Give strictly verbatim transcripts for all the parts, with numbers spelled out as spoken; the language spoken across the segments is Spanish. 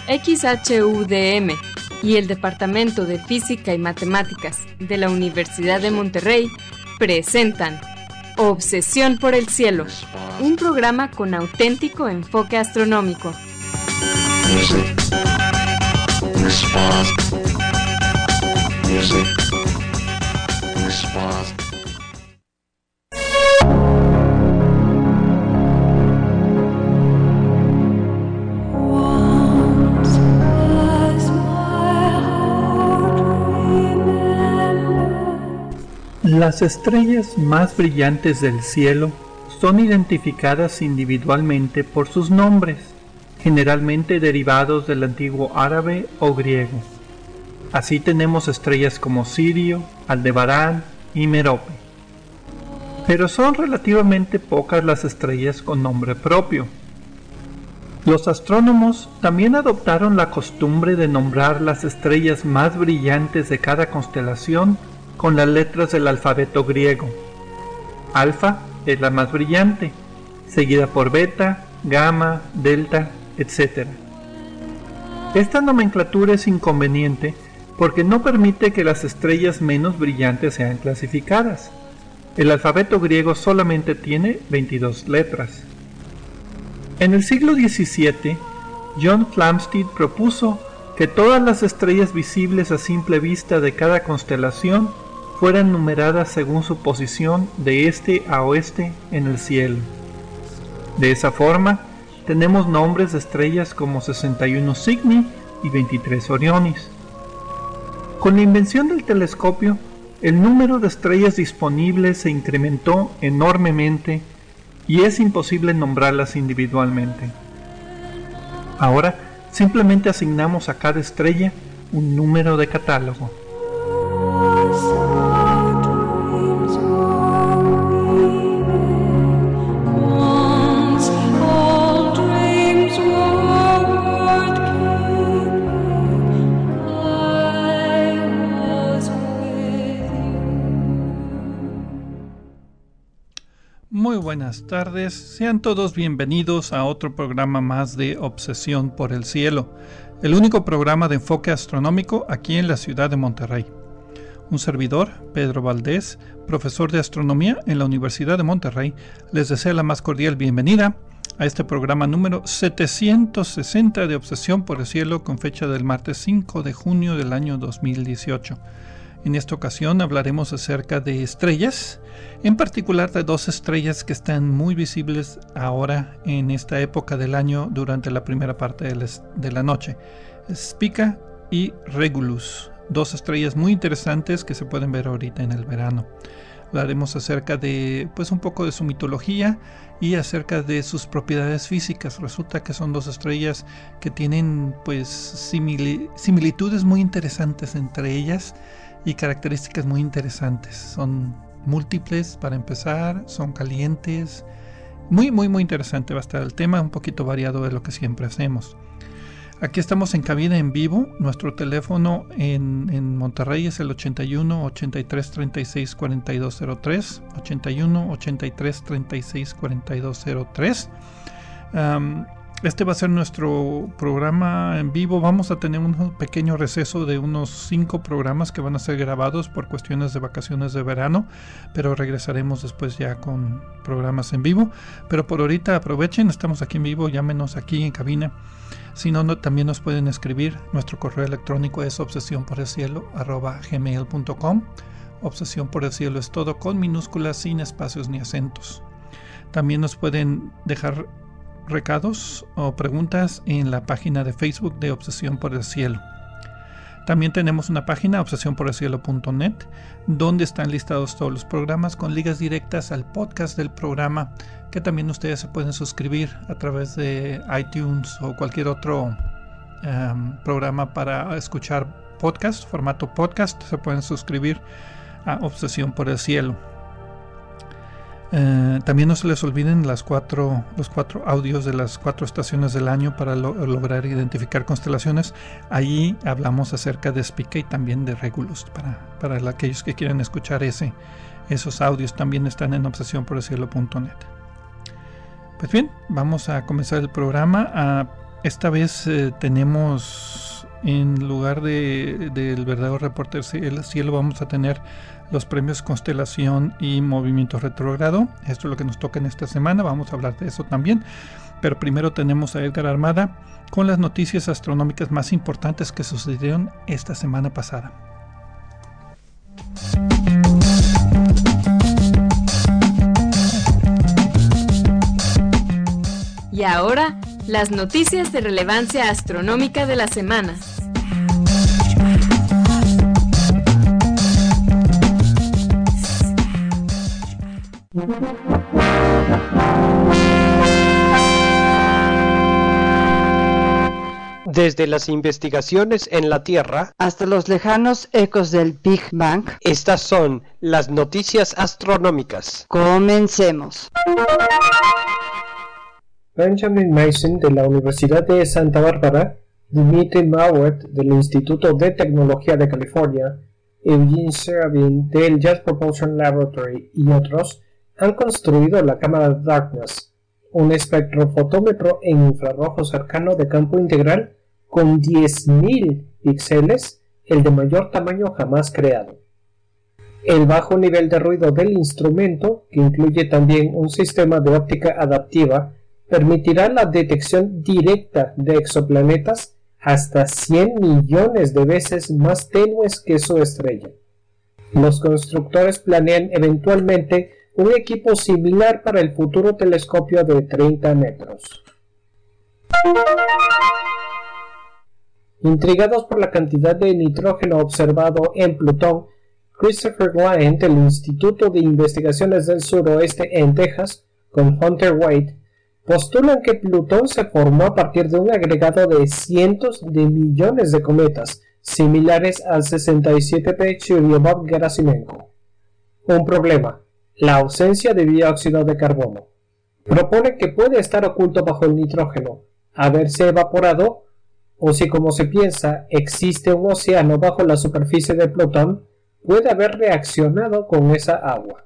X H U D M y el Departamento de Física y Matemáticas de la Universidad de Monterrey presentan Obsesión por el Cielo, un programa con auténtico enfoque astronómico. Music. Response. Music. Response. Las estrellas más brillantes del cielo son identificadas individualmente por sus nombres, generalmente derivados del antiguo árabe o griego. Así tenemos estrellas como Sirio, Aldebarán y Merope. Pero son relativamente pocas las estrellas con nombre propio. Los astrónomos también adoptaron la costumbre de nombrar las estrellas más brillantes de cada constelación con las letras del alfabeto griego. Alfa es la más brillante, seguida por beta, gamma, delta, etcétera. Esta nomenclatura es inconveniente porque no permite que las estrellas menos brillantes sean clasificadas. El alfabeto griego solamente tiene veintidós letras. En el siglo diecisiete, John Flamsteed propuso que todas las estrellas visibles a simple vista de cada constelación fueran numeradas según su posición de este a oeste en el cielo. De esa forma, tenemos nombres de estrellas como sesenta y uno Cygni y veintitrés Orionis. Con la invención del telescopio, el número de estrellas disponibles se incrementó enormemente y es imposible nombrarlas individualmente. Ahora, simplemente asignamos a cada estrella un número de catálogo. Muy buenas tardes, sean todos bienvenidos a otro programa más de Obsesión por el Cielo, el único programa de enfoque astronómico aquí en la ciudad de Monterrey. Un servidor, Pedro Valdés, profesor de astronomía en la Universidad de Monterrey, les desea la más cordial bienvenida a este programa número setecientos sesenta de Obsesión por el Cielo con fecha del martes cinco de junio del año dos mil dieciocho. En esta ocasión hablaremos acerca de estrellas, en particular de dos estrellas que están muy visibles ahora en esta época del año durante la primera parte de la, de la noche, Spica y Regulus, dos estrellas muy interesantes que se pueden ver ahorita en el verano. Hablaremos acerca de, pues, un poco de su mitología y acerca de sus propiedades físicas. Resulta que son dos estrellas que tienen, pues, simili- similitudes muy interesantes entre ellas y características muy interesantes. Son múltiples para empezar, son calientes, muy muy muy interesante va a estar el tema, un poquito variado de lo que siempre hacemos. Aquí estamos en cabina en vivo, nuestro teléfono en, en Monterrey es el ochenta y uno, ochenta y tres, treinta y seis, cuarenta y dos cero tres, ochenta y uno, ochenta y tres, treinta y seis, cuarenta y dos cero tres. Um, Este va a ser nuestro programa en vivo. Vamos a tener un pequeño receso de unos cinco programas que van a ser grabados por cuestiones de vacaciones de verano, pero regresaremos después ya con programas en vivo. Pero por ahorita aprovechen, estamos aquí en vivo, llámenos aquí en cabina. Si no, no también nos pueden escribir. Nuestro correo electrónico es obsesión por el cielo arroba gmail punto com. Obsesión por el cielo es todo con minúsculas, sin espacios ni acentos. También nos pueden dejar recados o preguntas en la página de Facebook de Obsesión por el Cielo. También tenemos una página, obsesión por el cielo punto net, donde están listados todos los programas con ligas directas al podcast del programa, que también ustedes se pueden suscribir a través de iTunes o cualquier otro um, programa para escuchar podcast, formato podcast. Se pueden suscribir a Obsesión por el Cielo. Eh, también no se les olviden las cuatro, los cuatro audios de las cuatro estaciones del año para lo, lograr identificar constelaciones. Allí hablamos acerca de Spica y también de Regulus. Para, para aquellos que quieran escuchar ese, esos audios también están en obsesión por el cielo punto net. Pues bien, vamos a comenzar el programa. Ah, Esta vez eh, tenemos, en lugar de, del verdadero reporte del cielo, vamos a tener los premios Constelación y Movimiento Retrógrado. Esto es lo que nos toca en esta semana, vamos a hablar de eso también. Pero primero tenemos a Edgar Armada con las noticias astronómicas más importantes que sucedieron esta semana pasada. Y ahora, las noticias de relevancia astronómica de la semana. Desde las investigaciones en la Tierra hasta los lejanos ecos del Big Bang, estas son las noticias astronómicas. Comencemos. Benjamin Mason de la Universidad de Santa Bárbara, Dmitry Mauert del Instituto de Tecnología de California, Eugene Serabin del Jet Propulsion Laboratory y otros han construido la cámara Darkness, un espectrofotómetro en infrarrojo cercano de campo integral con diez mil píxeles, el de mayor tamaño jamás creado. El bajo nivel de ruido del instrumento, que incluye también un sistema de óptica adaptiva, permitirá la detección directa de exoplanetas hasta cien millones de veces más tenues que su estrella. Los constructores planean eventualmente un equipo similar para el futuro telescopio de treinta metros. Intrigados por la cantidad de nitrógeno observado en Plutón, Christopher Glynn del Instituto de Investigaciones del Suroeste en Texas, con Hunter White, postulan que Plutón se formó a partir de un agregado de cientos de millones de cometas, similares al sesenta y siete P Churyumov-Gerasimenko. Un problema: la ausencia de dióxido de carbono. Propone que puede estar oculto bajo el nitrógeno, haberse evaporado, o si, como se piensa, existe un océano bajo la superficie de Plutón, puede haber reaccionado con esa agua.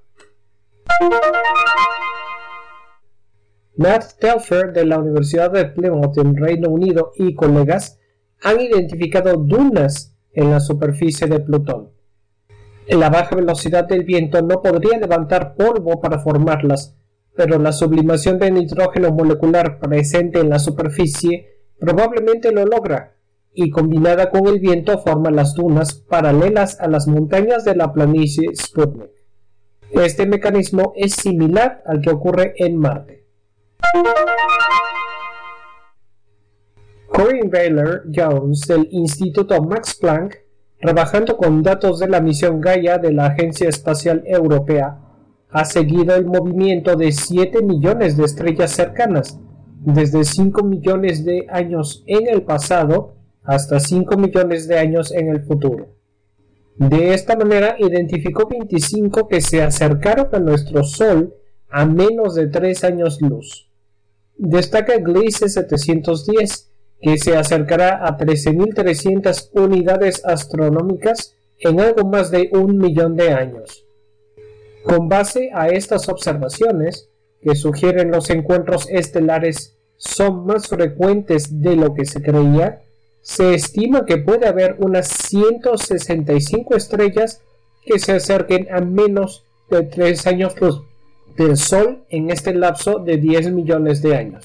Matt Telfer de la Universidad de Plymouth en Reino Unido y colegas han identificado dunas en la superficie de Plutón. La baja velocidad del viento no podría levantar polvo para formarlas, pero la sublimación de nitrógeno molecular presente en la superficie probablemente lo logra, y combinada con el viento forma las dunas paralelas a las montañas de la planicie Sputnik. Este mecanismo es similar al que ocurre en Marte. Corinne Baylor Jones del Instituto Max Planck, trabajando con datos de la misión Gaia de la Agencia Espacial Europea, ha seguido el movimiento de siete millones de estrellas cercanas, desde cinco millones de años en el pasado hasta cinco millones de años en el futuro. De esta manera identificó veinticinco que se acercaron a nuestro Sol a menos de tres años luz. Destaca Gliese setecientos diez, que se acercará a trece mil trescientas unidades astronómicas en algo más de un millón de años. Con base a estas observaciones, que sugieren los encuentros estelares son más frecuentes de lo que se creía, se estima que puede haber unas ciento sesenta y cinco estrellas que se acerquen a menos de tres años luz del Sol en este lapso de diez millones de años.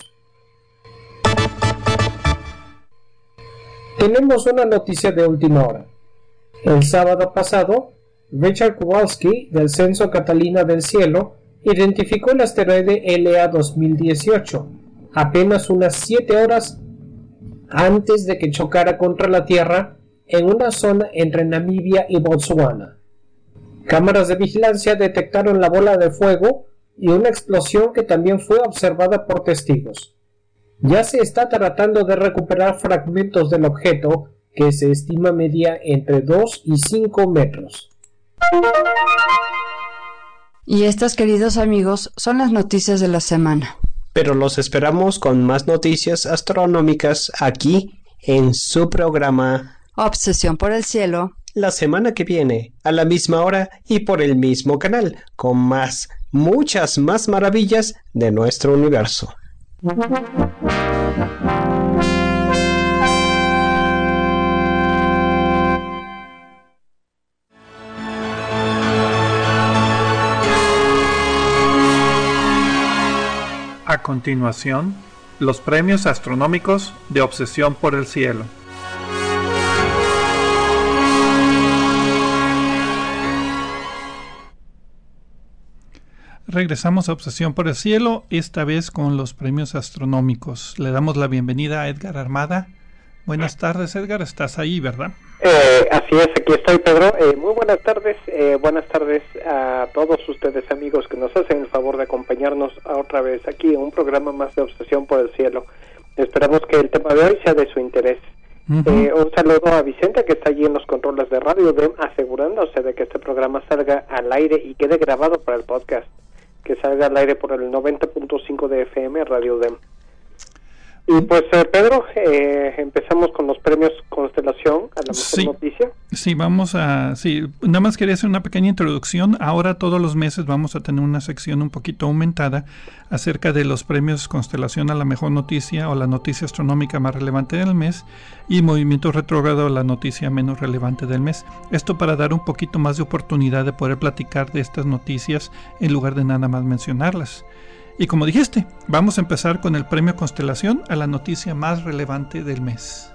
Tenemos una noticia de última hora. El sábado pasado, Richard Kowalski del Censo Catalina del Cielo identificó el asteroide L A dos mil dieciocho, apenas unas siete horas antes de que chocara contra la Tierra en una zona entre Namibia y Botswana. Cámaras de vigilancia detectaron la bola de fuego y una explosión que también fue observada por testigos. Ya se está tratando de recuperar fragmentos del objeto, que se estima medía entre dos y cinco metros. Y estas, queridos amigos, son las noticias de la semana. Pero los esperamos con más noticias astronómicas aquí en su programa Obsesión por el Cielo, la semana que viene, a la misma hora y por el mismo canal, con más, muchas más maravillas de nuestro universo. continuación, los premios astronómicos de Obsesión por el Cielo. Regresamos a Obsesión por el Cielo, esta vez con los premios astronómicos. Le damos la bienvenida a Edgar Armada. Buenas tardes, Edgar, estás ahí, ¿verdad? Eh, así es, aquí estoy, Pedro. Eh, muy buenas tardes, eh, buenas tardes a todos ustedes, amigos, que nos hacen el favor de acompañarnos otra vez aquí en un programa más de Obsesión por el Cielo. Esperamos que el tema de hoy sea de su interés. Uh-huh. Eh, un saludo a Vicente, que está allí en los controles de Radio D E M, asegurándose de que este programa salga al aire y quede grabado para el podcast, que salga al aire por el noventa punto cinco de F M Radio D E M. Y pues, eh, Pedro, eh, empezamos con los premios Constelación a la mejor sí, noticia. Sí, vamos a... Sí, nada más quería hacer una pequeña introducción. Ahora todos los meses vamos a tener una sección un poquito aumentada acerca de los premios Constelación a la mejor noticia o la noticia astronómica más relevante del mes y Movimiento Retrógrado, la noticia menos relevante del mes. Esto para dar un poquito más de oportunidad de poder platicar de estas noticias en lugar de nada más mencionarlas. Y como dijiste, vamos a empezar con el premio Constelación a la noticia más relevante del mes.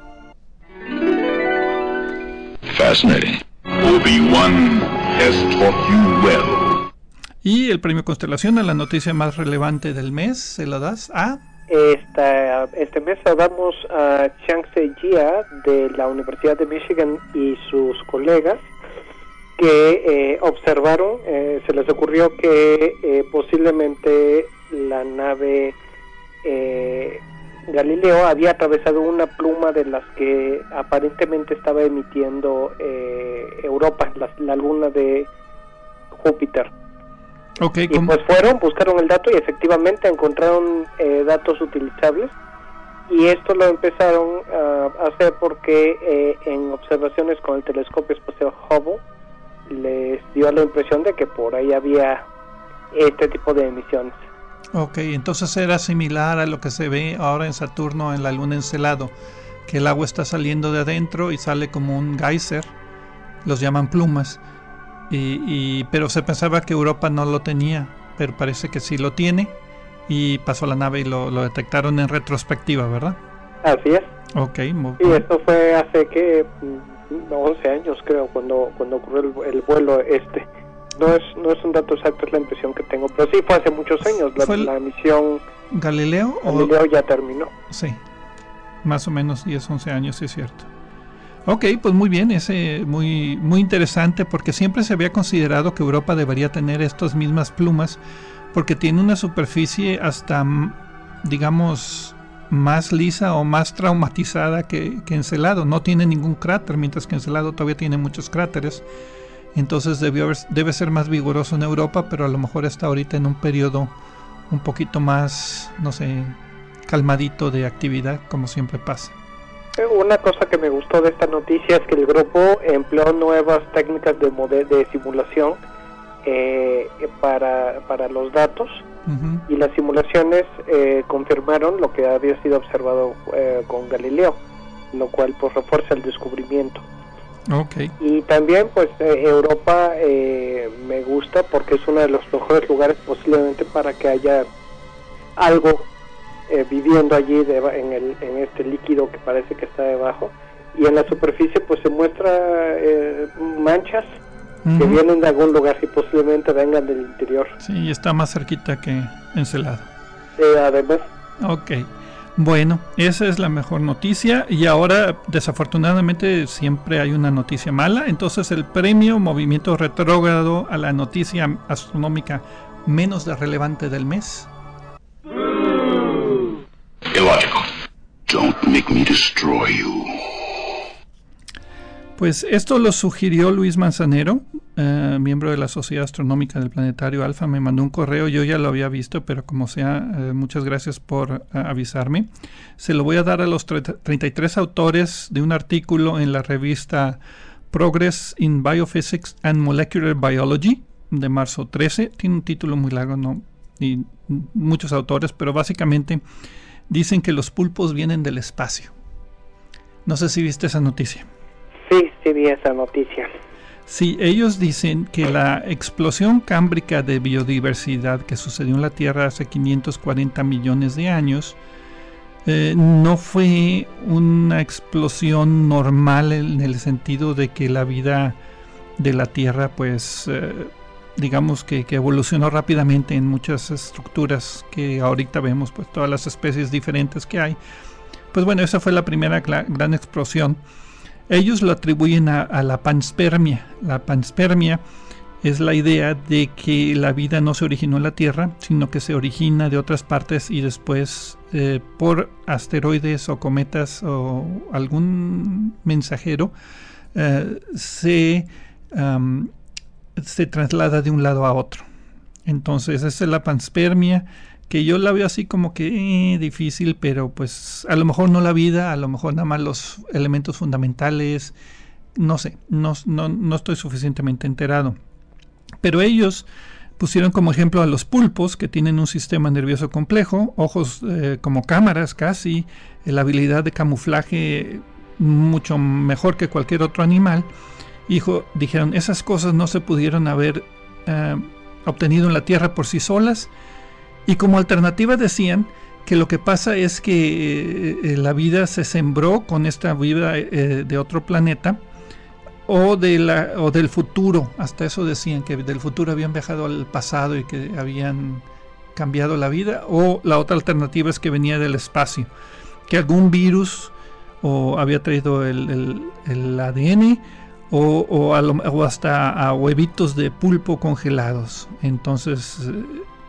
Fascinating. Obi-Wan has taught you well. Y el premio Constelación a la noticia más relevante del mes, ¿se lo das a? Esta, este mes lo damos a Changse Jia de la Universidad de Michigan y sus colegas, que eh, observaron, eh, se les ocurrió que eh, posiblemente la nave eh, Galileo había atravesado una pluma de las que aparentemente estaba emitiendo eh, Europa, la, la luna de Júpiter. Okay, y pues fueron, buscaron el dato y efectivamente encontraron eh, datos utilizables, y esto lo empezaron uh, a hacer porque eh, en observaciones con el telescopio espacial Hubble les dio la impresión de que por ahí había este tipo de emisiones. Ok, entonces era similar a lo que se ve ahora en Saturno en la luna Encelado, que el agua está saliendo de adentro y sale como un geyser, los llaman plumas, y, y, pero se pensaba que Europa no lo tenía, pero parece que sí lo tiene, y pasó la nave y lo, lo detectaron en retrospectiva, ¿verdad? Así es. Ok, muy bien. Y esto fue hace que once años, creo, cuando cuando ocurrió el, el vuelo este. No es no es un dato exacto, es la impresión que tengo, pero sí fue hace muchos años. La, ¿Fue la misión Galileo? Galileo o... ya terminó. Sí, más o menos diez, once años, sí es cierto. Ok, pues muy bien, ese muy muy interesante, porque siempre se había considerado que Europa debería tener estas mismas plumas, porque tiene una superficie hasta, digamos, más lisa o más traumatizada que, que Encelado. No tiene ningún cráter, mientras que Encelado todavía tiene muchos cráteres. Entonces debió haber, debe ser más vigoroso en Europa, pero a lo mejor está ahorita en un periodo un poquito más, no sé, calmadito de actividad, como siempre pasa. Una cosa que me gustó de esta noticia es que el grupo empleó nuevas técnicas de, mode- de simulación eh, para, para los datos. Uh-huh. Y las simulaciones eh, confirmaron lo que había sido observado eh, con Galileo, lo cual pues refuerza el descubrimiento. Okay. Y también pues eh, Europa eh, me gusta porque es uno de los mejores lugares posiblemente para que haya algo eh, viviendo allí de, en, el, en este líquido que parece que está debajo, y en la superficie pues se muestra eh, manchas uh-huh. que vienen de algún lugar y posiblemente vengan del interior. Sí, está más cerquita que Encelado. Sí, además. Ok. Bueno, esa es la mejor noticia, y ahora desafortunadamente siempre hay una noticia mala. Entonces el premio Movimiento Retrógrado a la noticia astronómica menos relevante del mes. Illogical. Don't make me destroy you. Pues esto lo sugirió Luis Manzanero, eh, miembro de la Sociedad Astronómica del Planetario Alfa. Me mandó un correo, yo ya lo había visto, pero como sea, eh, muchas gracias por uh, avisarme. Se lo voy a dar a los treinta y tres autores de un artículo en la revista Progress in Biophysics and Molecular Biology de marzo trece. Tiene un título muy largo, no, y muchos autores, pero básicamente dicen que los pulpos vienen del espacio. No sé si viste esa noticia. Sí, sí vi esa noticia. Sí, ellos dicen que la explosión cámbrica de biodiversidad que sucedió en la Tierra hace quinientos cuarenta millones de años eh, no fue una explosión normal en el sentido de que la vida de la Tierra, pues, eh, digamos que, que evolucionó rápidamente en muchas estructuras que ahorita vemos, pues todas las especies diferentes que hay. Pues bueno, esa fue la primera gran explosión. Ellos lo atribuyen a, a la panspermia. La panspermia es la idea de que la vida no se originó en la Tierra, sino que se origina de otras partes y después eh, por asteroides o cometas o algún mensajero eh, se, um, se traslada de un lado a otro. Entonces esa es la panspermia, que yo la veo así como que eh, difícil, pero pues a lo mejor no la vida, a lo mejor nada más los elementos fundamentales, no sé, no, no, no estoy suficientemente enterado. Pero ellos pusieron como ejemplo a los pulpos, que tienen un sistema nervioso complejo, ojos eh, como cámaras casi, eh, la habilidad de camuflaje mucho mejor que cualquier otro animal. Hijo, dijeron, esas cosas no se pudieron haber eh, obtenido en la Tierra por sí solas. Y como alternativa decían que lo que pasa es que eh, la vida se sembró con esta vida eh, de otro planeta o, de la, o del futuro. Hasta eso decían, que del futuro habían viajado al pasado y que habían cambiado la vida. O la otra alternativa es que venía del espacio, que algún virus o había traído el, el, el A D N o, o, a lo, o hasta a huevitos de pulpo congelados. Entonces... Eh,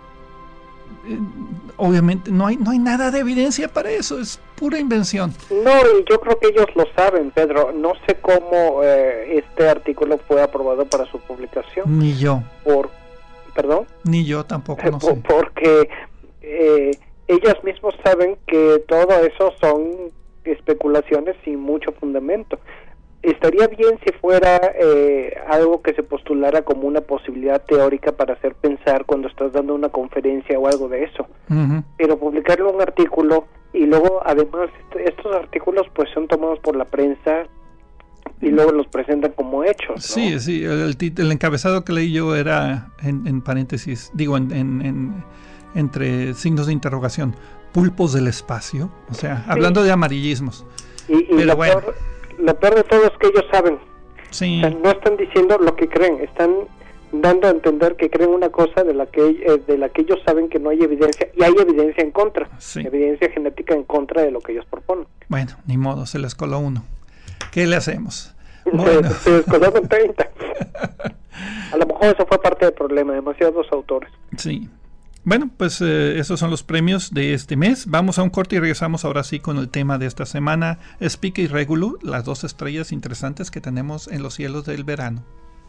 obviamente no hay no hay nada de evidencia para eso, es pura invención. No, y yo creo que ellos lo saben, Pedro. No sé cómo eh, este artículo fue aprobado para su publicación. Ni yo. Por, ¿Perdón? Ni yo tampoco, no por, sé. Porque eh, ellas mismos saben que todo eso son especulaciones sin mucho fundamento. Estaría bien si fuera eh, algo que se postulara como una posibilidad teórica para hacer pensar cuando estás dando una conferencia o algo de eso. Uh-huh. Pero publicarlo en un artículo y luego además est- estos artículos pues son tomados por la prensa y luego los presentan como hechos, ¿no? Sí, sí, el, el, el encabezado que leí yo era en, en paréntesis, digo en, en, en entre signos de interrogación, pulpos del espacio, o sea, sí. Hablando de amarillismos. Y, y Pero bueno. Peor, lo peor de todo es que ellos saben. Sí. O sea, no están diciendo lo que creen, están dando a entender que creen una cosa de la que eh, de la que ellos saben que no hay evidencia, y hay evidencia en contra, sí. Evidencia genética en contra de lo que ellos proponen. Bueno, ni modo, se les coló uno. ¿Qué le hacemos? Bueno. Se, se les coló con treinta. A lo mejor eso fue parte del problema, demasiados autores. Sí. Bueno, pues eh, esos son los premios de este mes. Vamos a un corte y regresamos ahora sí con el tema de esta semana, Spica y Regulus, las dos estrellas interesantes que tenemos en los cielos del verano.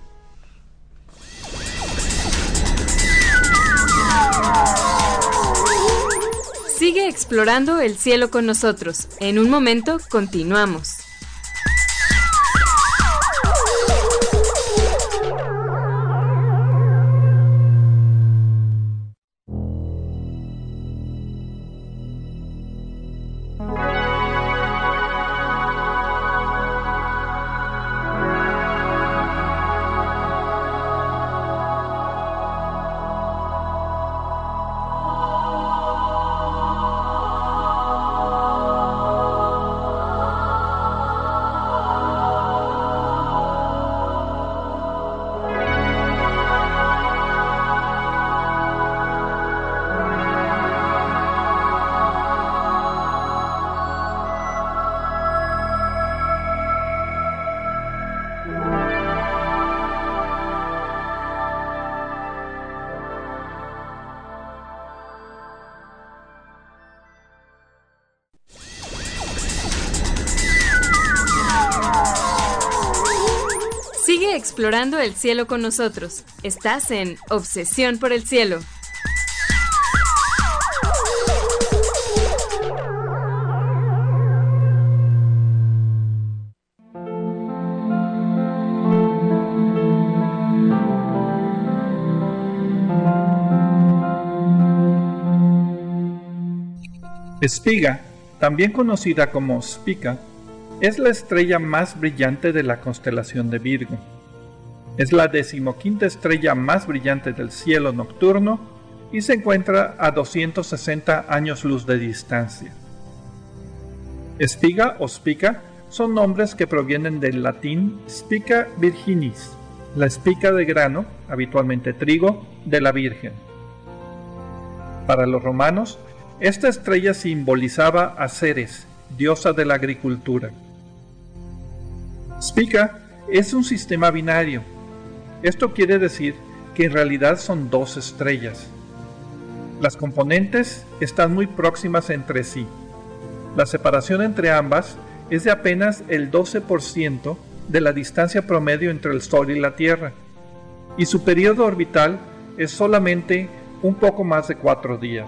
Sigue explorando el cielo con nosotros. En un momento continuamos. Sigue explorando el cielo con nosotros. Estás en Obsesión por el Cielo. Spiga, también conocida como Spica, es la estrella más brillante de la constelación de Virgo. Es la decimoquinta estrella más brillante del cielo nocturno y se encuentra a doscientos sesenta años luz de distancia. Spiga o Spica son nombres que provienen del latín Spica Virginis, la espiga de grano, habitualmente trigo, de la Virgen. Para los romanos, esta estrella simbolizaba a Ceres, diosa de la agricultura. Spica es un sistema binario. Esto quiere decir que en realidad son dos estrellas. Las componentes están muy próximas entre sí. La separación entre ambas es de apenas el doce por ciento de la distancia promedio entre el Sol y la Tierra, y su periodo orbital es solamente un poco más de cuatro días.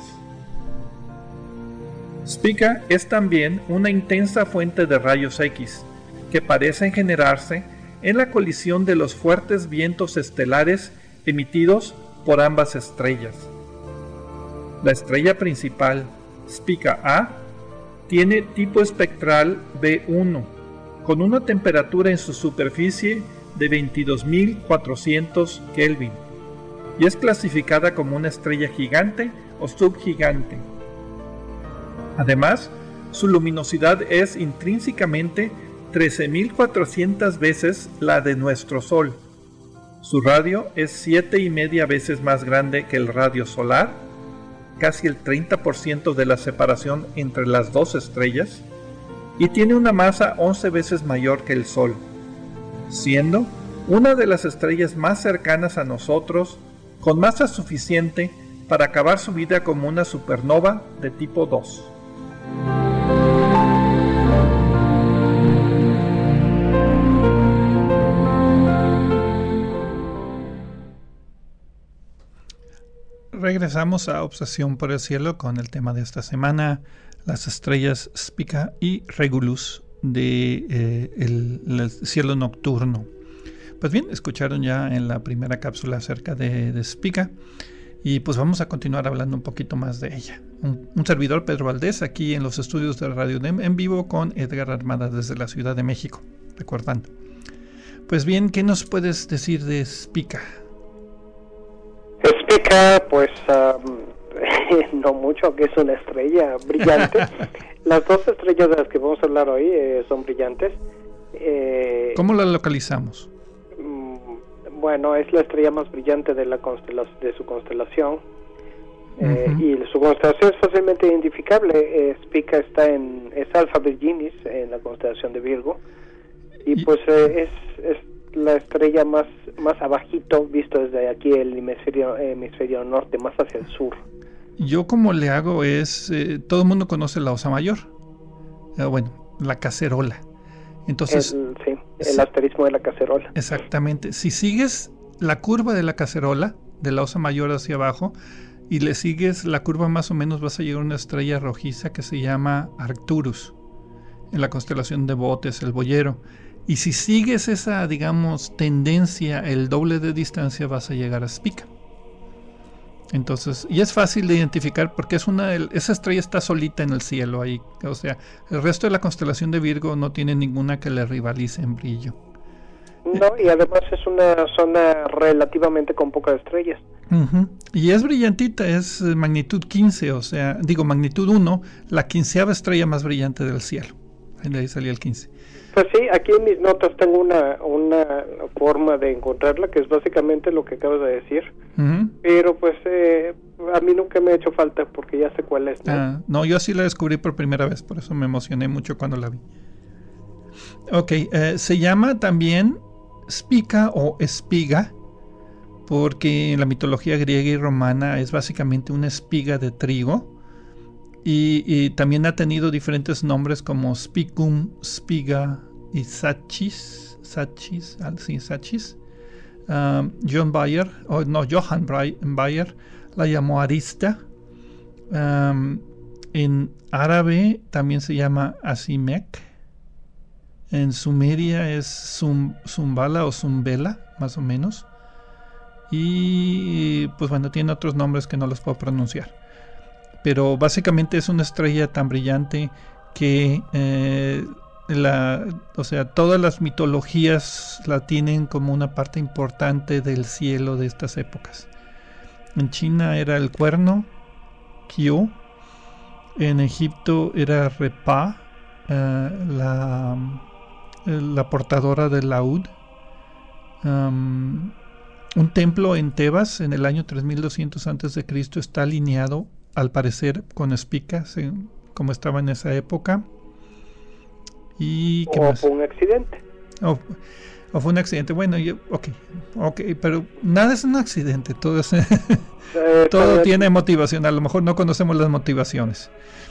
Spica es también una intensa fuente de rayos X, que parecen generarse en la colisión de los fuertes vientos estelares emitidos por ambas estrellas. La estrella principal, Spica A, tiene tipo espectral B uno, con una temperatura en su superficie de veintidós mil cuatrocientos Kelvin, y es clasificada como una estrella gigante o subgigante. Además, su luminosidad es intrínsecamente trece mil cuatrocientas veces la de nuestro Sol. Su radio es siete y media veces más grande que el radio solar, casi el treinta por ciento de la separación entre las dos estrellas, y tiene una masa once veces mayor que el Sol, siendo una de las estrellas más cercanas a nosotros, con masa suficiente para acabar su vida como una supernova de tipo dos. Regresamos a Obsesión por el Cielo con el tema de esta semana, las estrellas Spica y Regulus de eh, el, el cielo nocturno. Pues bien, escucharon ya en la primera cápsula acerca de, de Spica, y pues vamos a continuar hablando un poquito más de ella. Un, un servidor, Pedro Valdés, aquí en los estudios de Radio UNAM en vivo con Edgar Armada desde la Ciudad de México, recordando. Pues bien, ¿qué nos puedes decir de Spica? Spica, pues um, no mucho, que es una estrella brillante. Las dos estrellas de las que vamos a hablar hoy eh, son brillantes. Eh, ¿Cómo la localizamos? Mm, bueno, es la estrella más brillante de la constelación, de su constelación. Eh, uh-huh. Y su constelación es fácilmente identificable. Eh, Spica está en es Alpha Virginis en la constelación de Virgo, y, y pues eh, es, es la estrella más más abajito, visto desde aquí el hemisferio, hemisferio norte, más hacia el sur. Yo como le hago es, eh, todo el mundo conoce la Osa Mayor, eh, bueno, la cacerola. Entonces, el, sí, el sí, asterismo de la cacerola. Exactamente. Si sigues la curva de la cacerola, de la Osa Mayor hacia abajo, y le sigues la curva más o menos, vas a llegar a una estrella rojiza que se llama Arcturus, en la constelación de Botes, el boyero. Y si sigues esa, digamos, tendencia, el doble de distancia, vas a llegar a Spica. Entonces, y es fácil de identificar porque es una, esa estrella está solita en el cielo ahí. O sea, el resto de la constelación de Virgo no tiene ninguna que le rivalice en brillo. No, y además es una zona relativamente con pocas estrellas. Uh-huh. Y es brillantita, es magnitud quince, o sea, digo magnitud uno, la quinceava estrella más brillante del cielo. De ahí salía el quince. Pues sí, aquí en mis notas tengo una una forma de encontrarla, que es básicamente lo que acabas de decir. Uh-huh. Pero pues eh, a mí nunca me ha hecho falta porque ya sé cuál es, ¿no? Ah, no, yo sí la descubrí por primera vez, por eso me emocioné mucho cuando la vi. Ok, eh, se llama también Spica o espiga, porque en la mitología griega y romana es básicamente una espiga de trigo. Y, y también ha tenido diferentes nombres como Spicum, Spiga y Sachis, Sachis, sí, Sachis. Um, John Bayer, o oh, no, Johann Bayer la llamó Arista. Um, en árabe también se llama Asimek. En Sumeria es Zum, Zumbala o Zumbela, más o menos. Y pues bueno, tiene otros nombres que no los puedo pronunciar. Pero básicamente es una estrella tan brillante que eh, la, o sea, todas las mitologías la tienen como una parte importante del cielo de estas épocas. En China era el cuerno, Kyo. En Egipto era Repa, uh, la, la portadora del laúd. Um, un templo en Tebas en el año tres mil doscientos antes de Cristo está alineado, al parecer, con Spica, como estaba en esa época. ¿Y qué o más? fue un accidente. O, o fue un accidente. Bueno, yo, ok, ok, pero nada es un accidente, todo es, eh, todo tiene motivación. A lo mejor no conocemos las motivaciones,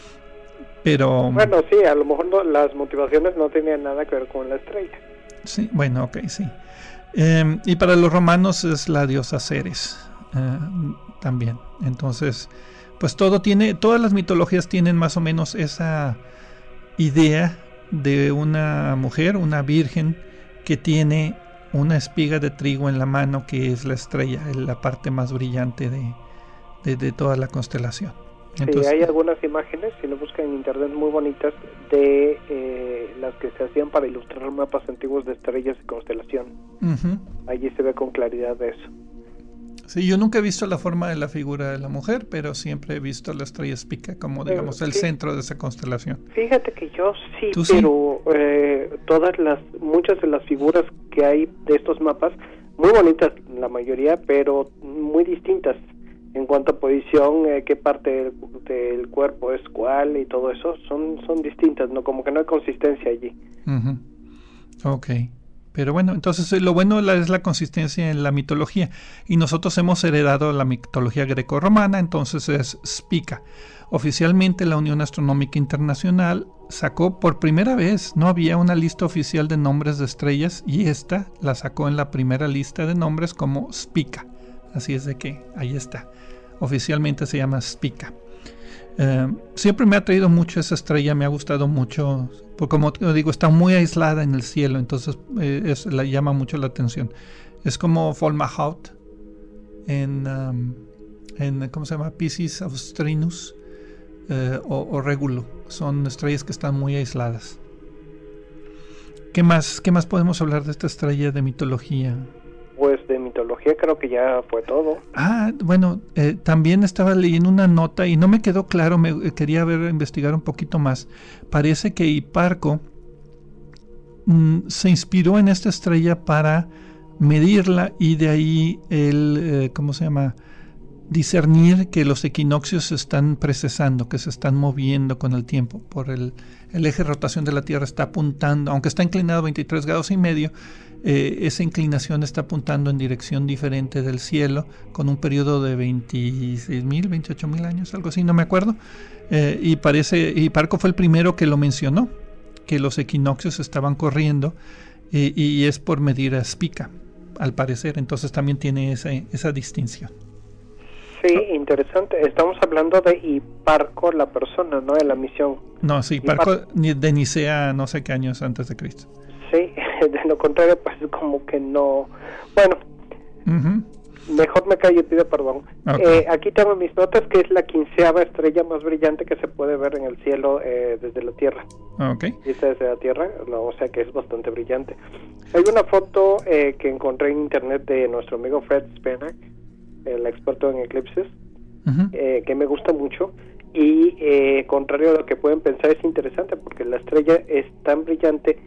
pero bueno, sí, a lo mejor no, las motivaciones no tenían nada que ver con la estrella. Sí, bueno, ok, sí. Eh, y para los romanos es la diosa Ceres, eh, también. Entonces, pues todo tiene, todas las mitologías tienen más o menos esa idea de una mujer, una virgen, que tiene una espiga de trigo en la mano, que es la estrella, la parte más brillante de, de, de toda la constelación. Entonces, sí, hay algunas imágenes, si lo buscan en internet, muy bonitas, de eh, las que se hacían para ilustrar mapas antiguos de estrellas y constelación. Uh-huh. Allí se ve con claridad de eso. Sí, yo nunca he visto la forma de la figura de la mujer, pero siempre he visto la estrella Spica como, digamos, el sí. centro de esa constelación. Fíjate que yo sí, pero sí? Eh, todas las, muchas de las figuras que hay de estos mapas, muy bonitas la mayoría, pero muy distintas en cuanto a posición, eh, qué parte del, del cuerpo es cuál y todo eso, son son distintas, no, como que no hay consistencia allí. Uh-huh. Ok. Pero bueno, entonces lo bueno es la consistencia en la mitología, y nosotros hemos heredado la mitología grecorromana, entonces es Spica. Oficialmente la Unión Astronómica Internacional sacó por primera vez, no había una lista oficial de nombres de estrellas, y esta la sacó en la primera lista de nombres como Spica. Así es de que ahí está. Oficialmente se llama Spica. Eh, siempre me ha atraído mucho esa estrella, me ha gustado mucho, porque como digo, está muy aislada en el cielo, entonces eh, es, la llama mucho la atención. Es como Fomalhaut en, um, en ¿cómo se llama? Piscis Austrinus eh, o, o Regulo. Son estrellas que están muy aisladas. ¿Qué más, qué más podemos hablar de esta estrella de mitología? Pues de mitología creo que ya fue todo. Ah, bueno, eh, también estaba leyendo una nota y no me quedó claro, me eh, quería ver, investigar un poquito más. Parece que Hiparco mm, se inspiró en esta estrella para medirla, y de ahí el, eh, ¿cómo se llama? Discernir que los equinoccios se están precesando, que se están moviendo con el tiempo. Por el, el eje de rotación de la Tierra está apuntando, aunque está inclinado veintitrés grados y medio, Eh, esa inclinación está apuntando en dirección diferente del cielo, con un periodo de veintiséis mil, veintiocho mil años, algo así, no me acuerdo. Eh, y parece, y Hiparco fue el primero que lo mencionó, que los equinoccios estaban corriendo, eh, y es por medir a Spica, al parecer. Entonces también tiene esa, esa distinción. Sí, interesante. Estamos hablando de Hiparco, la persona, ¿no? De la misión. No, sí, Hiparco de Nicea, no sé qué años antes de Cristo. Sí, de lo contrario, pues como que no. Bueno, uh-huh. Mejor me callo y pido perdón. Okay. Eh, aquí tengo mis notas, que es la quinceava estrella más brillante que se puede ver en el cielo eh, desde la Tierra. Okay. Dice desde la Tierra, o sea que es bastante brillante. Hay una foto eh, que encontré en internet de nuestro amigo Fred Spenak, el experto en eclipses, uh-huh. eh, que me gusta mucho. Y eh, contrario a lo que pueden pensar, es interesante porque la estrella es tan brillante,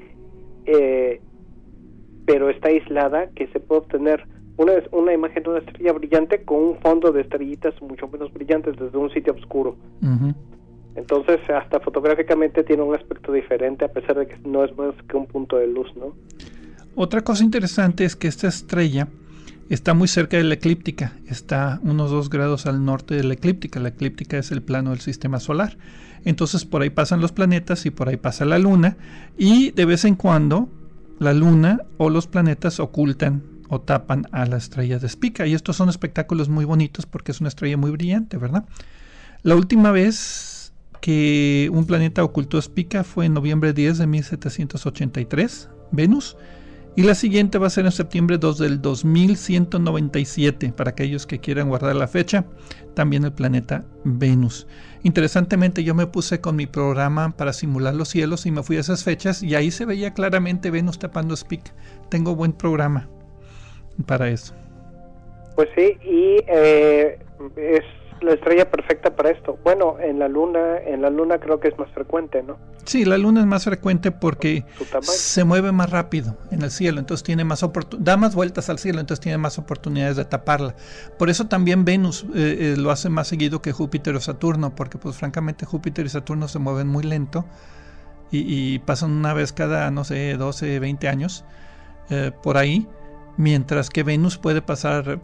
Eh, pero está aislada, que se puede obtener una, una imagen de una estrella brillante con un fondo de estrellitas mucho menos brillantes desde un sitio oscuro. Uh-huh. Entonces hasta fotográficamente tiene un aspecto diferente, a pesar de que no es más que un punto de luz, ¿no? Otra cosa interesante es que esta estrella está muy cerca de la eclíptica, está unos dos grados al norte de la eclíptica. La eclíptica es el plano del sistema solar. Entonces por ahí pasan los planetas y por ahí pasa la luna, y de vez en cuando la luna o los planetas ocultan o tapan a la estrella de Spica, y estos son espectáculos muy bonitos porque es una estrella muy brillante, ¿verdad? La última vez que un planeta ocultó Spica fue en noviembre diez de mil setecientos ochenta y tres, Venus, Y la siguiente va a ser en septiembre dos del dos mil ciento noventa y siete, para aquellos que quieran guardar la fecha, también el planeta Venus. Interesantemente, yo me puse con mi programa para simular los cielos y me fui a esas fechas y ahí se veía claramente Venus tapando Spic. Tengo buen programa para eso. Pues sí, y eh, es la estrella perfecta para esto. Bueno, en la luna, en la luna creo que es más frecuente, ¿no? Sí, la luna es más frecuente porque se mueve más rápido en el cielo, entonces tiene más oportun- da más vueltas al cielo, entonces tiene más oportunidades de taparla. Por eso también Venus eh, eh, lo hace más seguido que Júpiter o Saturno, porque pues francamente Júpiter y Saturno se mueven muy lento y, y pasan una vez cada, no sé, doce, veinte años eh, por ahí, mientras que Venus puede pasar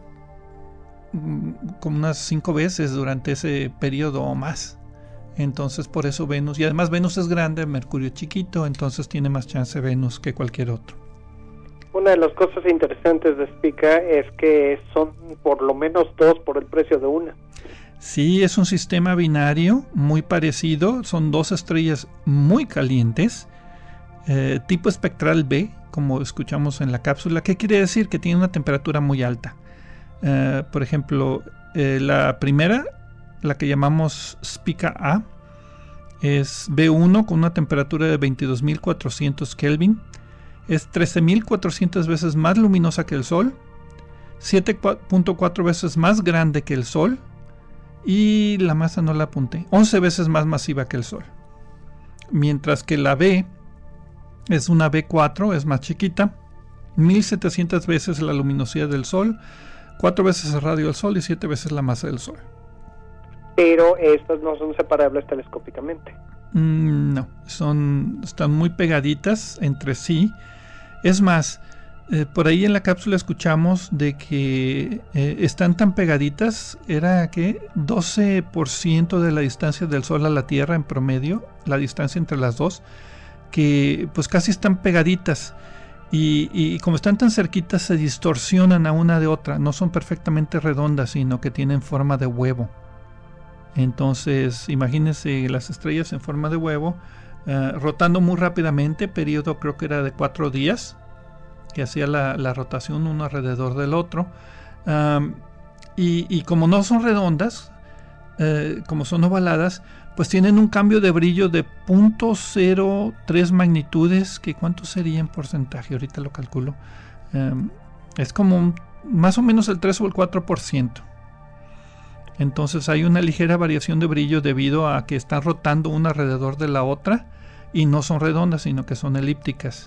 como unas cinco veces durante ese periodo o más. Entonces por eso Venus, y además Venus es grande, Mercurio es chiquito, entonces tiene más chance Venus que cualquier otro. Una de las cosas interesantes de Spica es que son por lo menos dos por el precio de una. Sí, es un sistema binario muy parecido, son dos estrellas muy calientes, eh, tipo espectral B, como escuchamos en la cápsula. ¿Qué quiere decir? Que tiene una temperatura muy alta. Uh, por ejemplo, eh, la primera, la que llamamos Spica A, es B uno con una temperatura de veintidós mil cuatrocientos Kelvin, es trece mil cuatrocientas veces más luminosa que el Sol, siete punto cuatro veces más grande que el Sol, y la masa no la apunté, once veces más masiva que el Sol. Mientras que la B es una B cuatro, es más chiquita, mil setecientas veces la luminosidad del Sol, cuatro veces el radio del Sol y siete veces la masa del Sol. Pero estas no son separables telescópicamente. Mm, no, son, están muy pegaditas entre sí. Es más, eh, por ahí en la cápsula escuchamos de que eh, están tan pegaditas, era que doce por ciento de la distancia del Sol a la Tierra en promedio, la distancia entre las dos, que pues casi están pegaditas. Y, y como están tan cerquitas se distorsionan a una de otra, no son perfectamente redondas, sino que tienen forma de huevo. Entonces imagínense las estrellas en forma de huevo, uh, rotando muy rápidamente, periodo creo que era de cuatro días, que hacía la, la rotación uno alrededor del otro. Um, y, y como no son redondas, uh, como son ovaladas, pues tienen un cambio de brillo de punto cero tres magnitudes, que cuánto sería en porcentaje, ahorita lo calculo. Um, es como un, más o menos el tres o el cuatro por ciento. Entonces hay una ligera variación de brillo debido a que están rotando una alrededor de la otra y no son redondas, sino que son elípticas.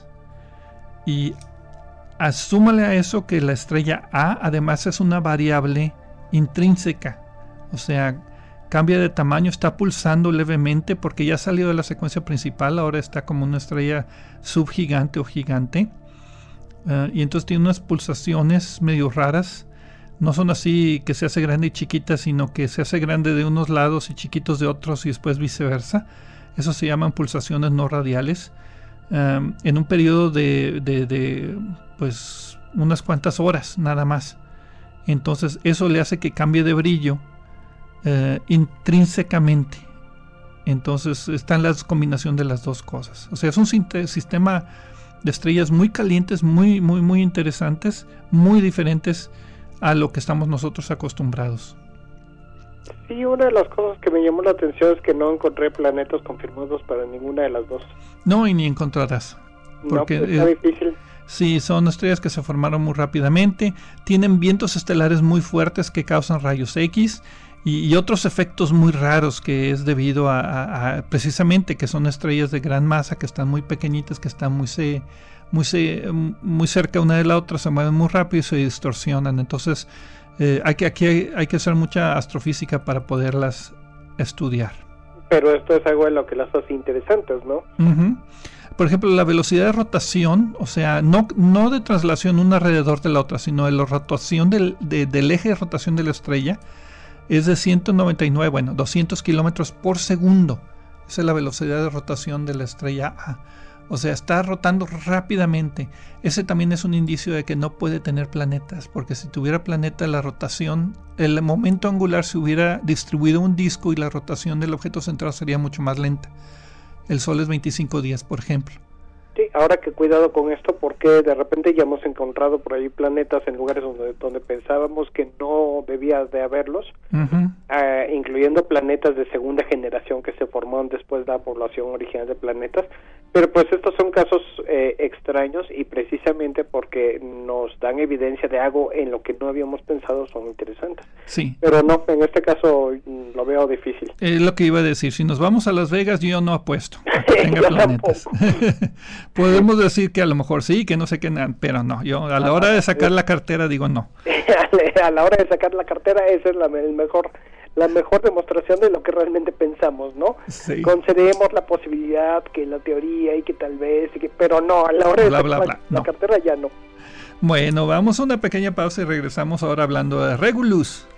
Y asúmale a eso que la estrella A además es una variable intrínseca, o sea, cambia de tamaño, está pulsando levemente porque ya salió de la secuencia principal, ahora está como una estrella subgigante o gigante, uh, y entonces tiene unas pulsaciones medio raras. No son así que se hace grande y chiquita, sino que se hace grande de unos lados y chiquitos de otros y después viceversa. Eso se llaman pulsaciones no radiales. Um, en un periodo de, de, de pues unas cuantas horas nada más. Entonces eso le hace que cambie de brillo uh, intrínsecamente. Entonces está en la combinación de las dos cosas. O sea, es un sistema de estrellas muy calientes, muy, muy, muy interesantes, muy diferentes a lo que estamos nosotros acostumbrados. Sí, una de las cosas que me llamó la atención es que no encontré planetas confirmados para ninguna de las dos. No, y ni encontrarás. Porque, no, pues está eh, difícil. Sí, son estrellas que se formaron muy rápidamente, tienen vientos estelares muy fuertes que causan rayos X y, y otros efectos muy raros que es debido a, a, a precisamente que son estrellas de gran masa, que están muy pequeñitas, que están muy se Muy, muy cerca una de la otra, se mueven muy rápido y se distorsionan. Entonces eh, hay que, aquí hay, hay que hacer mucha astrofísica para poderlas estudiar. Pero esto es algo de lo que las hace interesantes, ¿no? Uh-huh. Por ejemplo, la velocidad de rotación, o sea, no, no de traslación una alrededor de la otra, sino de la rotación del, de, del eje de rotación de la estrella, es de ciento noventa y nueve, bueno, doscientos kilómetros por segundo. Esa es la velocidad de rotación de la estrella A. O sea, está rotando rápidamente. Ese también es un indicio de que no puede tener planetas, porque si tuviera planeta, la rotación, el momento angular se hubiera distribuido un disco y la rotación del objeto central sería mucho más lenta. El Sol es veinticinco días, por ejemplo. Sí, sí, ahora que cuidado con esto, porque de repente ya hemos encontrado por ahí planetas en lugares donde, donde pensábamos que no debía de haberlos, uh-huh. eh, incluyendo planetas de segunda generación que se formaron después de la población original de planetas, pero pues estos son casos eh, extraños y precisamente porque nos dan evidencia de algo en lo que no habíamos pensado son interesantes. Sí. Pero no, en este caso lo veo difícil. Es lo que iba a decir, si nos vamos a Las Vegas yo no apuesto a que tenga planetas. Podemos decir que a lo mejor sí, que no sé qué, pero no, yo a la hora de sacar la cartera digo no. A la hora de sacar la cartera esa es la el mejor la mejor demostración de lo que realmente pensamos, ¿no? Sí. Concedemos la posibilidad, que la teoría y que tal vez, y que, pero no, a la hora de bla, sacar bla, la, bla, la no. cartera ya no. Bueno, vamos a una pequeña pausa y regresamos ahora hablando de Regulus.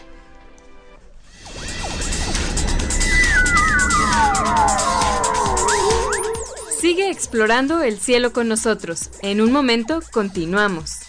Sigue explorando el cielo con nosotros. En un momento continuamos.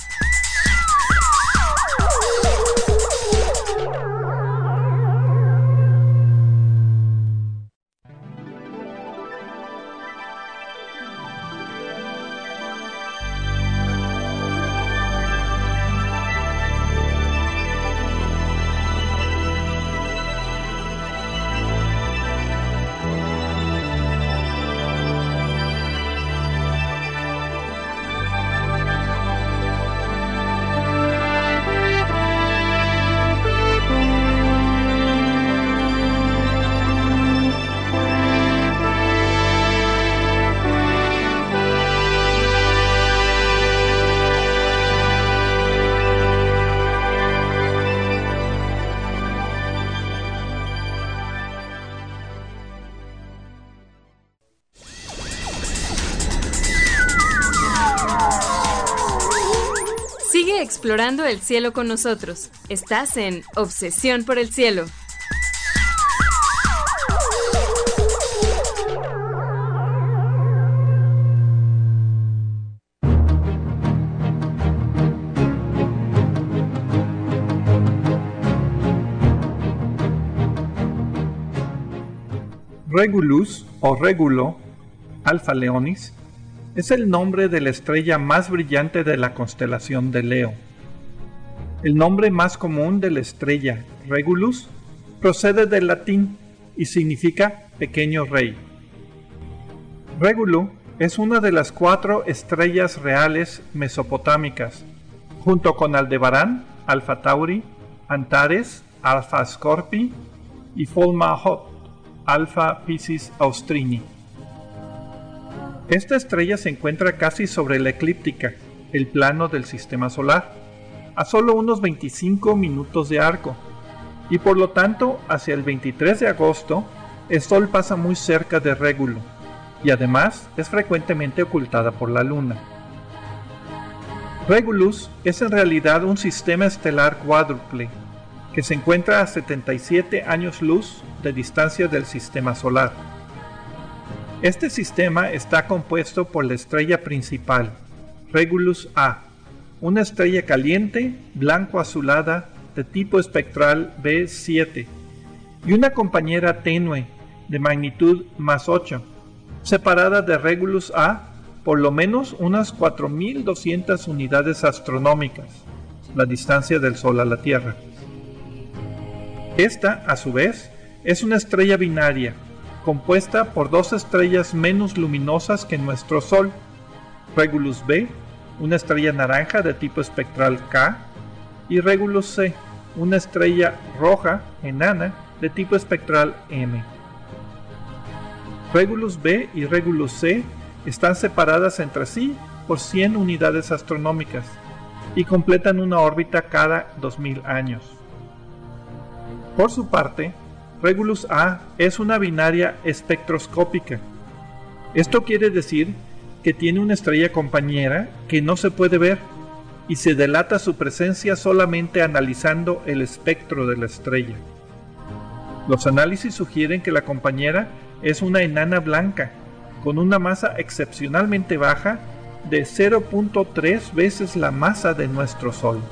Explorando el cielo con nosotros. Estás en Obsesión por el Cielo. Regulus o Régulo Alpha Leonis es el nombre de la estrella más brillante de la constelación de Leo. El nombre más común de la estrella, Regulus, procede del latín y significa pequeño rey. Régulo es una de las cuatro estrellas reales mesopotámicas, junto con Aldebarán, Alpha Tauri, Antares, Alpha Scorpii y Fomalhaut, Alpha Piscis Austrini. Esta estrella se encuentra casi sobre la eclíptica, el plano del sistema solar, a solo unos veinticinco minutos de arco, y por lo tanto hacia el veintitrés de agosto el Sol pasa muy cerca de Régulo, y además es frecuentemente ocultada por la Luna. Regulus es en realidad un sistema estelar cuádruple, que se encuentra a setenta y siete años luz de distancia del sistema solar. Este sistema está compuesto por la estrella principal, Regulus A, una estrella caliente, blanco-azulada, de tipo espectral B siete, y una compañera tenue, de magnitud más ocho, separada de Regulus A por lo menos unas cuatro mil doscientas unidades astronómicas, la distancia del Sol a la Tierra. Esta, a su vez, es una estrella binaria, compuesta por dos estrellas menos luminosas que nuestro Sol, Regulus B, una estrella naranja de tipo espectral K, y Regulus C, una estrella roja enana de tipo espectral M. Regulus B y Regulus C están separadas entre sí por cien unidades astronómicas y completan una órbita cada dos mil años. Por su parte, Regulus A es una binaria espectroscópica. Esto quiere decir que tiene una estrella compañera que no se puede ver y se delata su presencia solamente analizando el espectro de la estrella. Los análisis sugieren que la compañera es una enana blanca con una masa excepcionalmente baja de cero punto tres veces la masa de nuestro Sol.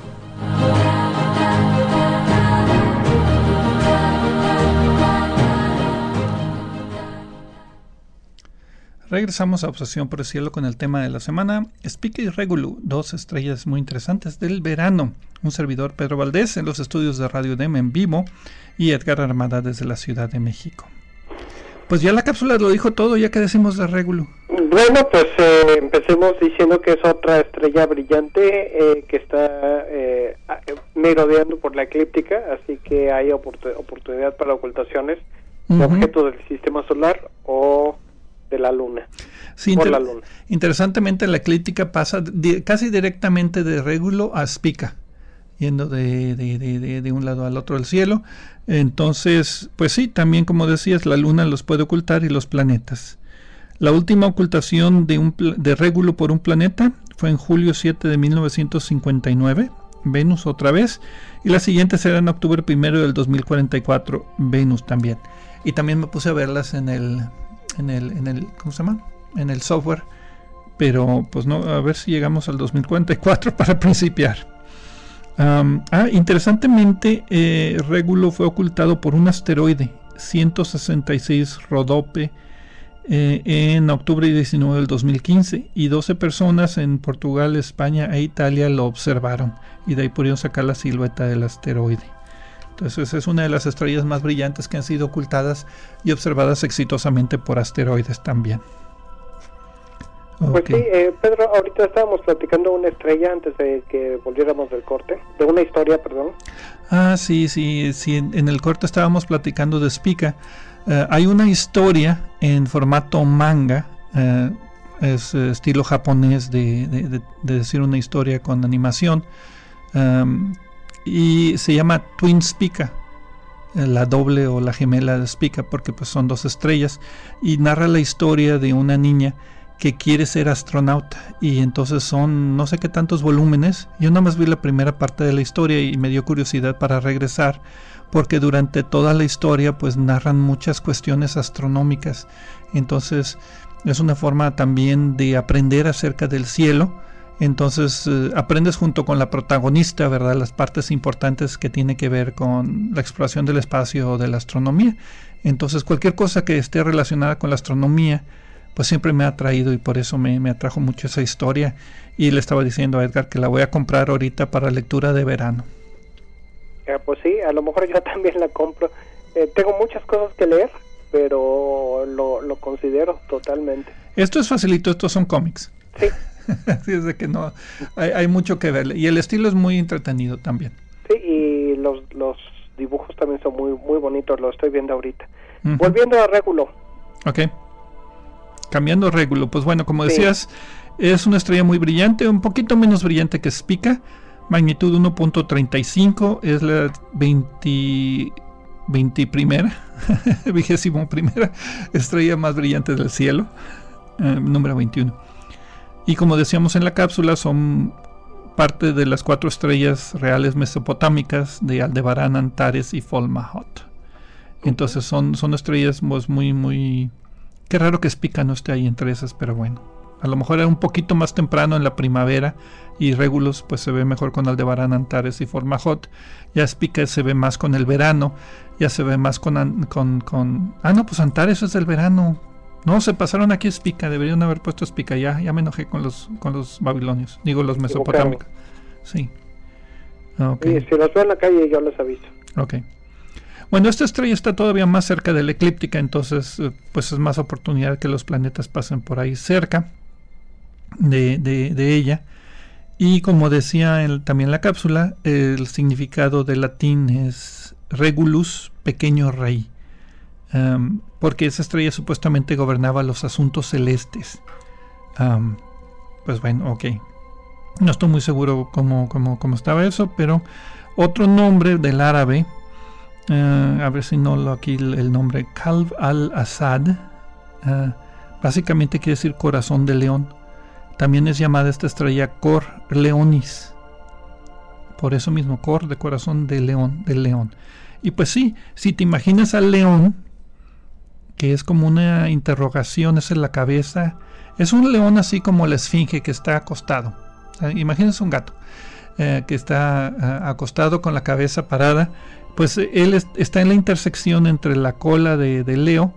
Regresamos a Obsesión por el Cielo con el tema de la semana, Spica y Regulus, dos estrellas muy interesantes del verano. Un servidor, Pedro Valdés, en los estudios de Radio D E M en vivo, y Edgar Armada desde la Ciudad de México. Pues ya la cápsula lo dijo todo, ya que decimos de Regulus. Bueno, pues eh, empecemos diciendo que es otra estrella brillante eh, que está eh, merodeando por la eclíptica, así que hay oport- oportunidad para ocultaciones de uh-huh. objetos del sistema solar o de la luna. Sí, por inter- la luna. Interesantemente la eclíptica pasa di- casi directamente de Regulus a Spica, yendo de, de, de, de, de un lado al otro del cielo. Entonces, pues sí, también como decías, la luna los puede ocultar y los planetas. La última ocultación de, un pl- de Regulus por un planeta fue en julio siete de mil novecientos cincuenta y nueve, Venus otra vez, y la siguiente será en octubre primero del dos mil cuarenta y cuatro, Venus también. Y también me puse a verlas en el, en el, en el, ¿cómo se llama? En el software, pero pues no, a ver si llegamos al dos mil cuarenta y cuatro para principiar. Um, ah, interesantemente, eh, Regulus fue ocultado por un asteroide ciento sesenta y seis Rodope eh, en octubre diecinueve del dos mil quince, y doce personas en Portugal, España e Italia lo observaron, y de ahí pudieron sacar la silueta del asteroide. Entonces es una de las estrellas más brillantes que han sido ocultadas y observadas exitosamente por asteroides también. Pues okay. sí, eh, Pedro, ahorita estábamos platicando de una estrella antes de que volviéramos del corte, de una historia, perdón. Ah, sí, sí, sí, en, en el corte estábamos platicando de Spica. Uh, hay una historia en formato manga, uh, es uh, estilo japonés de, de, de, de decir una historia con animación, um, y se llama Twin Spica, uh, la doble o la gemela de Spica, porque pues son dos estrellas, y narra la historia de una niña que quiere ser astronauta, y entonces son no sé qué tantos volúmenes. Yo nada más vi la primera parte de la historia y me dio curiosidad para regresar, porque durante toda la historia pues narran muchas cuestiones astronómicas. Entonces es una forma también de aprender acerca del cielo. Entonces eh, aprendes junto con la protagonista, ¿verdad?, las partes importantes que tiene que ver con la exploración del espacio o de la astronomía. Entonces cualquier cosa que esté relacionada con la astronomía pues siempre me ha atraído, y por eso me, me atrajo mucho esa historia, y le estaba diciendo a Edgar que la voy a comprar ahorita para lectura de verano. Eh, pues sí, a lo mejor yo también la compro. Eh, tengo muchas cosas que leer, pero lo, lo considero totalmente. Esto es facilito, estos son cómics. Sí. Así es de que no, hay, hay mucho que ver, y el estilo es muy entretenido también. Sí, y los, los dibujos también son muy, muy bonitos, lo estoy viendo ahorita. Uh-huh. Volviendo a Regulus. Ok. Cambiando Regulus, pues bueno, como decías, sí. Es una estrella muy brillante, un poquito menos brillante que Spica, magnitud uno punto treinta y cinco, es la veinte, veinte primera, vigésimo primera estrella más brillante del cielo, eh, número veintiuno. Y como decíamos en la cápsula, son parte de las cuatro estrellas reales mesopotámicas de Aldebarán, Antares y Fomalhaut. Entonces son, son estrellas pues, muy, muy... Qué raro que Spica no esté ahí entre esas, pero bueno. A lo mejor era un poquito más temprano en la primavera, y Regulus pues se ve mejor con Aldebarán, Antares y Fomalhaut. Ya Spica se ve más con el verano, ya se ve más con... con, con... Ah, no, pues Antares es del verano. No, se pasaron aquí Spica, deberían haber puesto Spica, ya, ya me enojé con los, con los babilonios, digo los mesopotámicos. Sí. Okay. Sí, si los veo en la calle yo les aviso. Ok. Bueno, esta estrella está todavía más cerca de la eclíptica, entonces pues es más oportunidad que los planetas pasen por ahí cerca de, de, de ella. Y como decía el, también la cápsula, el significado del latín es Regulus, pequeño rey, um, porque esa estrella supuestamente gobernaba los asuntos celestes. Um, pues bueno, ok. No estoy muy seguro cómo, cómo, cómo estaba eso, pero otro nombre del árabe, Uh, a ver si no lo aquí el, el nombre Kalb al-Asad, uh, básicamente quiere decir corazón de león. También es llamada esta estrella Cor Leonis, por eso mismo, Cor de corazón de león, del león. Y pues sí, si te imaginas al león, que es como una interrogación, es en la cabeza, es un león así como la esfinge que está acostado. O sea, imagínense un gato uh, que está uh, acostado con la cabeza parada. Pues él es, está en la intersección entre la cola de, de Leo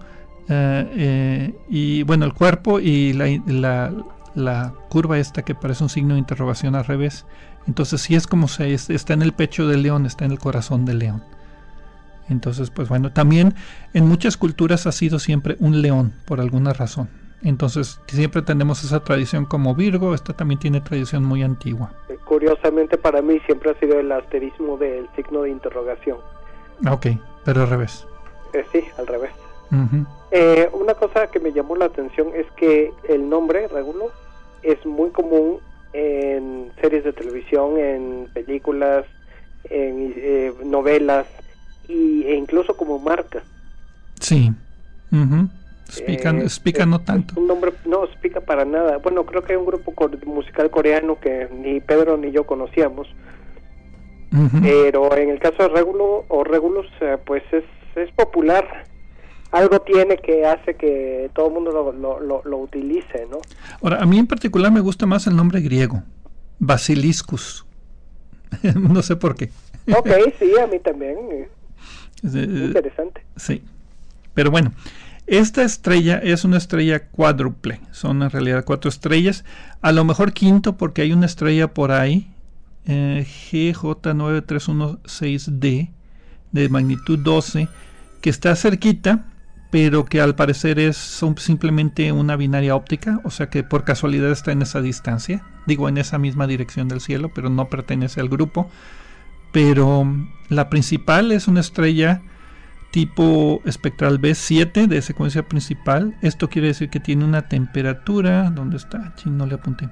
eh, y bueno, el cuerpo y la, la, la curva esta que parece un signo de interrogación al revés. Entonces sí es como si está en el pecho del león, está en el corazón del león. Entonces, pues bueno, también en muchas culturas ha sido siempre un león por alguna razón. Entonces siempre tenemos esa tradición como Virgo. Esta también tiene tradición muy antigua. Curiosamente para mí siempre ha sido el asterismo del signo de interrogación. Ok, pero al revés. Eh, sí, al revés. Uh-huh. Eh, una cosa que me llamó la atención es que el nombre Regulus es muy común en series de televisión, en películas, en eh, novelas y, e incluso como marca. Sí. Uh-huh. Spica, eh, Spica no tanto. Un nombre, no, Spica para nada. Bueno, creo que hay un grupo musical coreano que ni Pedro ni yo conocíamos. Uh-huh. Pero en el caso de Regulus o Regulus, eh, pues es, es popular. Algo tiene que hace que todo el mundo lo, lo, lo, lo utilice, ¿no? Ahora, a mí en particular me gusta más el nombre griego, Basiliscus. No sé por qué. Ok, sí, a mí también. Es interesante. Sí, pero bueno, esta estrella es una estrella cuádruple, son en realidad cuatro estrellas, a lo mejor quinto porque hay una estrella por ahí, eh, G J nueve tres uno seis D, de magnitud doce, que está cerquita, pero que al parecer es son simplemente una binaria óptica, o sea que por casualidad está en esa distancia, digo en esa misma dirección del cielo, pero no pertenece al grupo. Pero la principal es una estrella tipo espectral B siete de secuencia principal. Esto quiere decir que tiene una temperatura, ¿dónde está? Sí, no le apunté.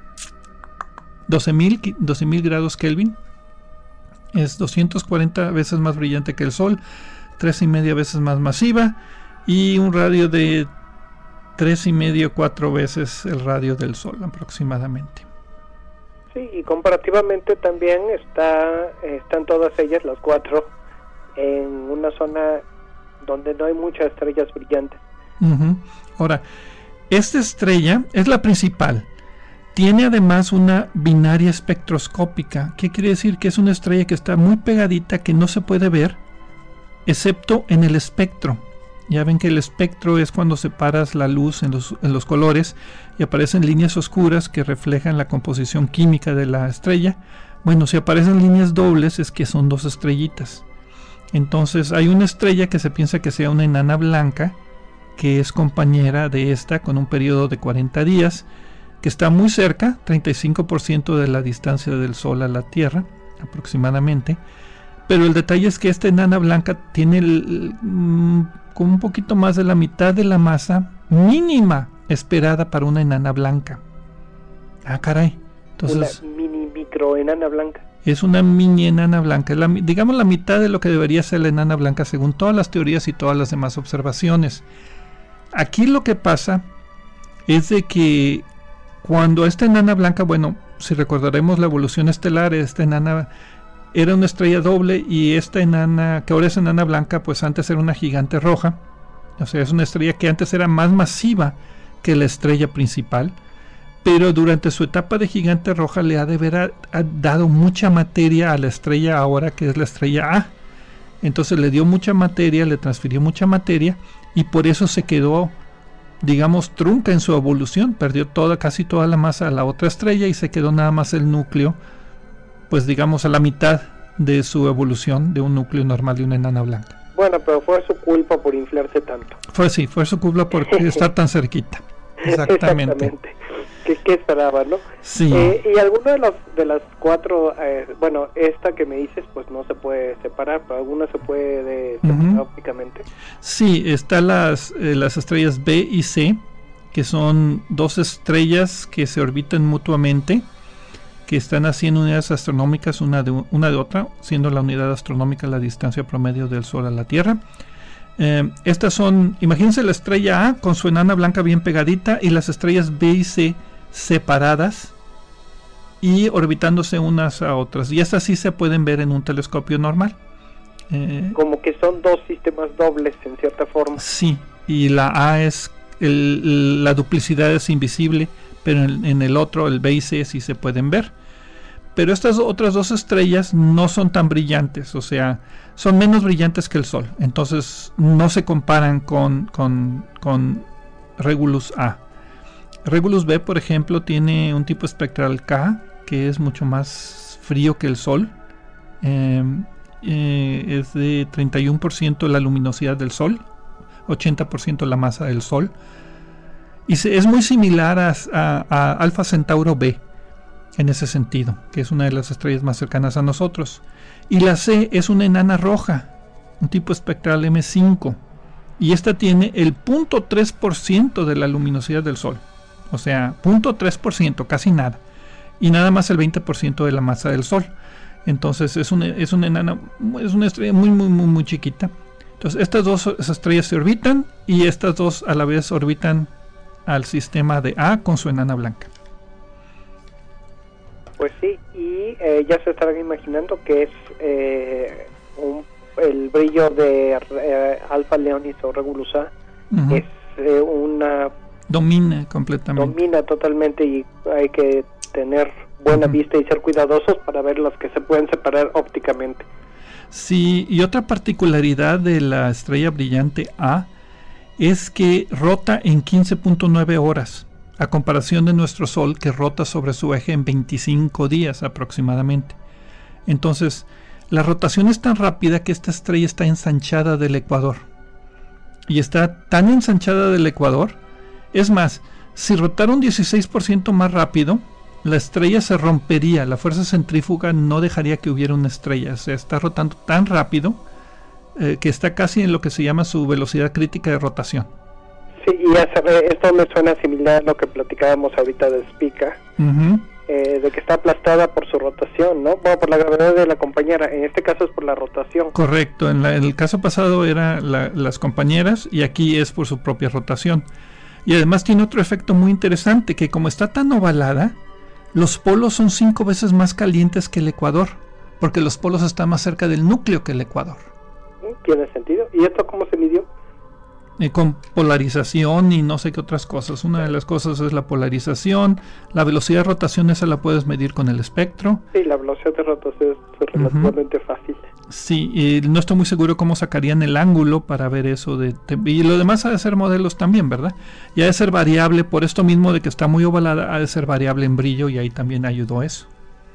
doce mil grados Kelvin. Es doscientas cuarenta veces más brillante que el Sol, tres y media veces más masiva y un radio de tres y medio, cuatro veces el radio del Sol aproximadamente. Sí, y comparativamente también está están todas ellas, las cuatro, en una zona donde no hay muchas estrellas brillantes. Uh-huh. Ahora, esta estrella es la principal. Tiene además una binaria espectroscópica. ¿Qué quiere decir? Que es una estrella que está muy pegadita, que no se puede ver, excepto en el espectro. Ya ven que el espectro es cuando separas la luz en los, en los colores y aparecen líneas oscuras que reflejan la composición química de la estrella. Bueno, si aparecen líneas dobles es que son dos estrellitas. Entonces hay una estrella que se piensa que sea una enana blanca, que es compañera de esta con un periodo de cuarenta días, que está muy cerca, treinta y cinco por ciento de la distancia del Sol a la Tierra, aproximadamente. Pero el detalle es que esta enana blanca tiene el, mm, con un poquito más de la mitad de la masa mínima esperada para una enana blanca. Ah, caray. Entonces, una mini micro enana blanca. Es una mini enana blanca, la, digamos la mitad de lo que debería ser la enana blanca según todas las teorías y todas las demás observaciones. Aquí lo que pasa es de que cuando esta enana blanca, bueno, si recordaremos la evolución estelar, esta enana era una estrella doble y esta enana, que ahora es enana blanca, pues antes era una gigante roja. O sea, es una estrella que antes era más masiva que la estrella principal, pero durante su etapa de gigante roja le ha de haber ha, ha dado mucha materia a la estrella ahora que es la estrella A. Entonces le dio mucha materia, le transfirió mucha materia y por eso se quedó, digamos, trunca en su evolución. Perdió toda, casi toda la masa a la otra estrella y se quedó nada más el núcleo, pues digamos a la mitad de su evolución de un núcleo normal de una enana blanca. Bueno, pero fue su culpa por inflarse tanto. Fue sí, fue su culpa por estar tan cerquita. Exactamente. Exactamente. ¿Qué, qué esperaba, no? Sí. Eh, y alguna de, los, de las cuatro, eh, bueno, esta que me dices, pues no se puede separar, pero alguna se puede separar uh-huh. ópticamente. Sí, están las, eh, las estrellas B y C, que son dos estrellas que se orbitan mutuamente, que están así en unidades astronómicas una de, una de otra, siendo la unidad astronómica la distancia promedio del Sol a la Tierra. Eh, estas son, imagínense la estrella A con su enana blanca bien pegadita y las estrellas B y C separadas y orbitándose unas a otras. Y estas sí se pueden ver en un telescopio normal. Eh, Como que son dos sistemas dobles en cierta forma. Sí, y la A es, el, la duplicidad es invisible, pero en, en el otro, el B y C, sí se pueden ver. pero estas otras dos estrellas no son tan brillantes, o sea, son menos brillantes que el Sol, entonces no se comparan con, con, con Regulus A. Regulus B, por ejemplo, tiene un tipo espectral K, que es mucho más frío que el Sol, eh, eh, es de treinta y uno por ciento la luminosidad del Sol, ochenta por ciento la masa del Sol, y se, es muy similar a, a, a Alfa Centauro B, en ese sentido, que es una de las estrellas más cercanas a nosotros. Y la C es una enana roja, un tipo espectral M cinco, y esta tiene el cero punto tres por ciento de la luminosidad del Sol, o sea, cero punto tres por ciento, casi nada, y nada más el veinte por ciento de la masa del Sol. Entonces es una, es una enana, es una estrella muy muy muy muy chiquita. Entonces estas dos estrellas se orbitan, y estas dos a la vez orbitan al sistema de A con su enana blanca. Pues sí, y eh, ya se estarán imaginando que es eh, un, el brillo de eh, Alfa Leonis o Regulus A, uh-huh. es eh, una... Domina completamente. Domina totalmente, y hay que tener buena uh-huh. vista y ser cuidadosos para ver los que se pueden separar ópticamente. Sí, y otra particularidad de la estrella brillante A es que rota en quince punto nueve horas. A comparación de nuestro Sol, que rota sobre su eje en veinticinco días aproximadamente. Entonces, la rotación es tan rápida que esta estrella está ensanchada del ecuador. Y está tan ensanchada del ecuador, es más, si rotara un dieciséis por ciento más rápido, la estrella se rompería, la fuerza centrífuga no dejaría que hubiera una estrella. O sea, está rotando tan rápido eh, que está casi en lo que se llama su velocidad crítica de rotación. Sí, y esto me suena similar a lo que platicábamos ahorita de Spica, uh-huh. eh, de que está aplastada por su rotación, ¿no? Bueno, por la gravedad de la compañera, en este caso es por la rotación. Correcto, en, la, en el caso pasado era la, las compañeras, y aquí es por su propia rotación. Y además tiene otro efecto muy interesante, que como está tan ovalada, los polos son cinco veces más calientes que el ecuador, porque los polos están más cerca del núcleo que el ecuador. Tiene sentido. ¿Y esto cómo se midió? Eh, con polarización y no sé qué otras cosas. Una de las cosas es la polarización, la velocidad de rotación, esa la puedes medir con el espectro. Sí, la velocidad de rotación es relativamente uh-huh. fácil. Sí, y no estoy muy seguro cómo sacarían el ángulo para ver eso. De, de, y lo demás ha de ser modelos también, ¿verdad? Y ha de ser variable, por esto mismo de que está muy ovalada, ha de ser variable en brillo, y ahí también ayudó eso.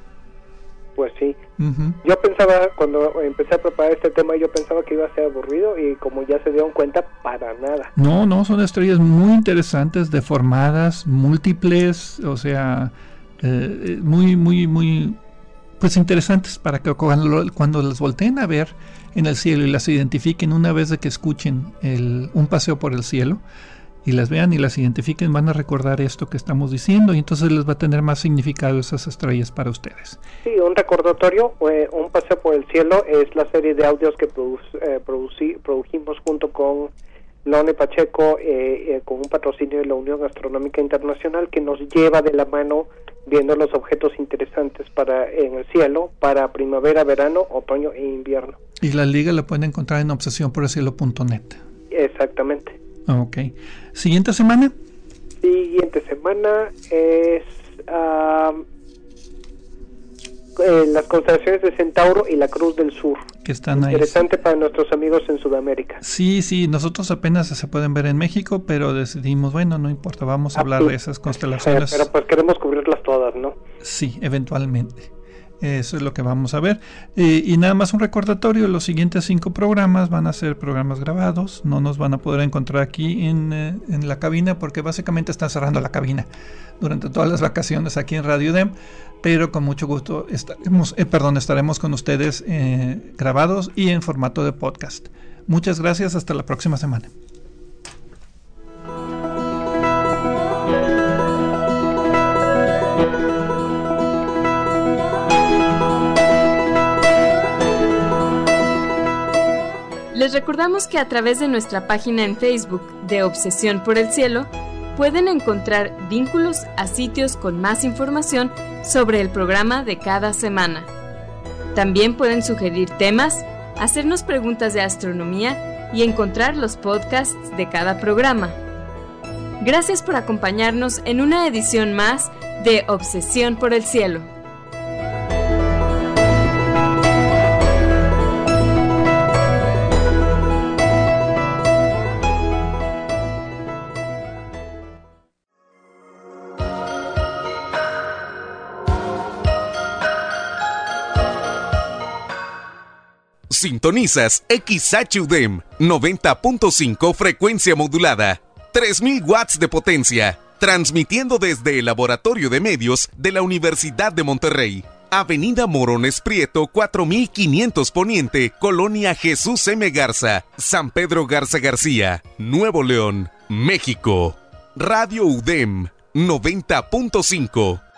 Pues sí. Uh-huh. Yo pensaba, cuando empecé a preparar este tema, yo pensaba que iba a ser aburrido, y como ya se dieron cuenta, para nada. No, no, son estrellas muy interesantes, deformadas, múltiples, o sea, eh, muy, muy, muy, pues interesantes para que cuando, cuando las volteen a ver en el cielo y las identifiquen, una vez de que escuchen el, un paseo por el cielo, y las vean y las identifiquen, van a recordar esto que estamos diciendo, y entonces les va a tener más significado esas estrellas para ustedes. Sí, un recordatorio, eh, un paseo por el cielo es la serie de audios que produc eh, producí, produjimos junto con Lone Pacheco, eh, eh, con un patrocinio de la Unión Astronómica Internacional, que nos lleva de la mano viendo los objetos interesantes para en el cielo para primavera, verano, otoño e invierno. Y la liga la pueden encontrar en obsesión por el cielo punto net. Exactamente. Ok. ¿Siguiente semana? Siguiente semana es uh, eh, las constelaciones de Centauro y la Cruz del Sur. Que están Interesante ahí. Para nuestros amigos en Sudamérica. Sí, sí, nosotros apenas se pueden ver en México, pero decidimos, bueno, no importa, vamos a ah, hablar sí. de esas constelaciones. Eh, pero pues queremos cubrirlas todas, ¿no? Sí, eventualmente. Eso es lo que vamos a ver. Eh, y nada más un recordatorio, los siguientes cinco programas van a ser programas grabados, no nos van a poder encontrar aquí en, eh, en la cabina, porque básicamente están cerrando la cabina durante todas las vacaciones aquí en Radio U D E M, pero con mucho gusto estaremos, eh, perdón, estaremos con ustedes eh, grabados y en formato de podcast. Muchas gracias, hasta la próxima semana. Les recordamos que a través de nuestra página en Facebook de Obsesión por el Cielo pueden encontrar vínculos a sitios con más información sobre el programa de cada semana. También pueden sugerir temas, hacernos preguntas de astronomía y encontrar los podcasts de cada programa. Gracias por acompañarnos en una edición más de Obsesión por el Cielo. Sintonizas X H U D E M noventa punto cinco frecuencia modulada, tres mil watts de potencia, transmitiendo desde el Laboratorio de Medios de la Universidad de Monterrey. Avenida Morones Prieto cuatro mil quinientos Poniente, Colonia Jesús M. Garza, San Pedro Garza García, Nuevo León, México. Radio U D E M noventa punto cinco.